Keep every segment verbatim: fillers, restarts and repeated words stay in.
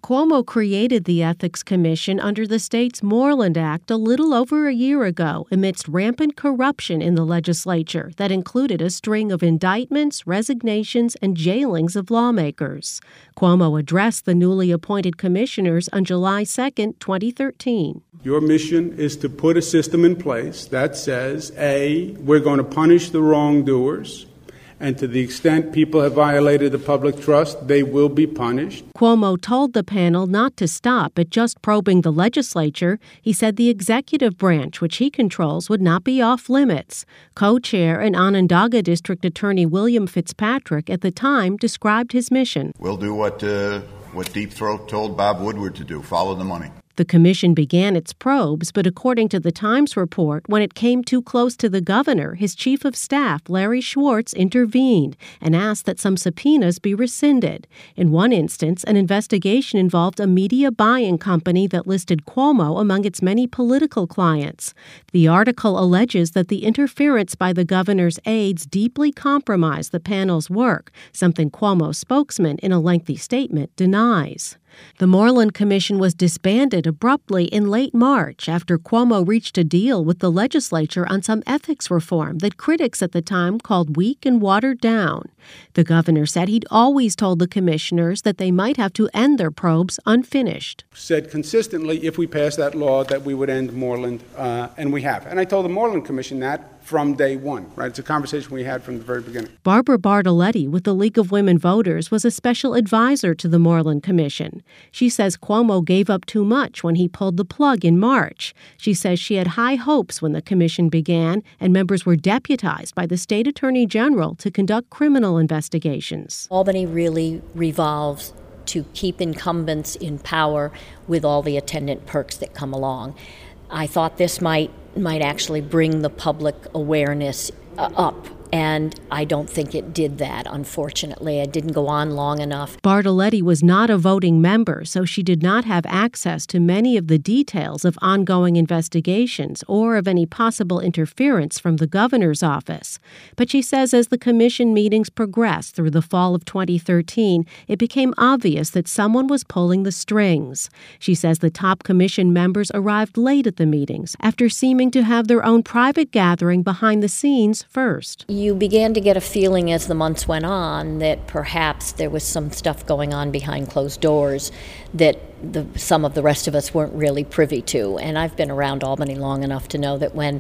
Cuomo created the Ethics Commission under the state's Moreland Act a little over a year ago amidst rampant corruption in the legislature that included a string of indictments, resignations, and jailings of lawmakers. Cuomo addressed the newly appointed commissioners on July second, twenty thirteen. Your mission is to put a system in place that says, A, we're going to punish the wrongdoers, and to the extent people have violated the public trust, they will be punished. Cuomo told the panel not to stop at just probing the legislature. He said the executive branch, which he controls, would not be off limits. Co-chair and Onondaga District Attorney William Fitzpatrick at the time described his mission. We'll do what, uh, what Deep Throat told Bob Woodward to do, follow the money. The commission began its probes, but according to the Times report, when it came too close to the governor, his chief of staff, Larry Schwartz, intervened and asked that some subpoenas be rescinded. In one instance, an investigation involved a media buying company that listed Cuomo among its many political clients. The article alleges that the interference by the governor's aides deeply compromised the panel's work, something Cuomo's spokesman, in a lengthy statement, denies. The Moreland Commission was disbanded abruptly in late March after Cuomo reached a deal with the legislature on some ethics reform that critics at the time called weak and watered down. The governor said he'd always told the commissioners that they might have to end their probes unfinished. Said consistently, if we pass that law, that we would end Moreland, uh, and we have. And I told the Moreland Commission that from day one, right? It's a conversation we had from the very beginning. Barbara Bartoletti with the League of Women Voters was a special advisor to the Moreland Commission. She says Cuomo gave up too much when he pulled the plug in March. She says she had high hopes when the commission began, and members were deputized by the state attorney general to conduct criminal investigations. Albany really revolves to keep incumbents in power with all the attendant perks that come along. I thought this might might actually bring the public awareness uh, up. And I don't think it did that, unfortunately. It didn't go on long enough. Bartoletti was not a voting member, so she did not have access to many of the details of ongoing investigations or of any possible interference from the governor's office. But she says as the commission meetings progressed through the fall of twenty thirteen, it became obvious that someone was pulling the strings. She says the top commission members arrived late at the meetings after seeming to have their own private gathering behind the scenes first. You began to get a feeling as the months went on that perhaps there was some stuff going on behind closed doors that the, some of the rest of us weren't really privy to. And I've been around Albany long enough to know that when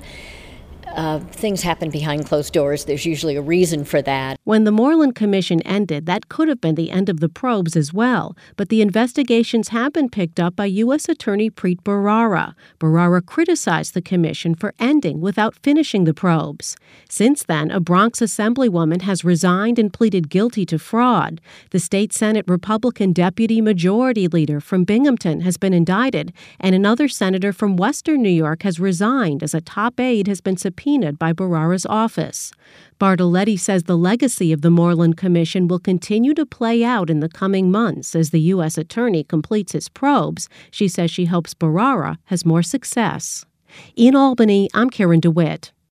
Uh, things happen behind closed doors, there's usually a reason for that. When the Moreland Commission ended, that could have been the end of the probes as well, but the investigations have been picked up by U S Attorney Preet Bharara. Bharara criticized the commission for ending without finishing the probes. Since then, a Bronx Assemblywoman has resigned and pleaded guilty to fraud. The state Senate Republican Deputy Majority Leader from Binghamton has been indicted, and another senator from Western New York has resigned as a top aide has been subpoenaed by Bharara's office. Bartoletti says the legacy of the Moreland Commission will continue to play out in the coming months as the U S attorney completes his probes. She says she hopes Bharara has more success. In Albany, I'm Karen DeWitt.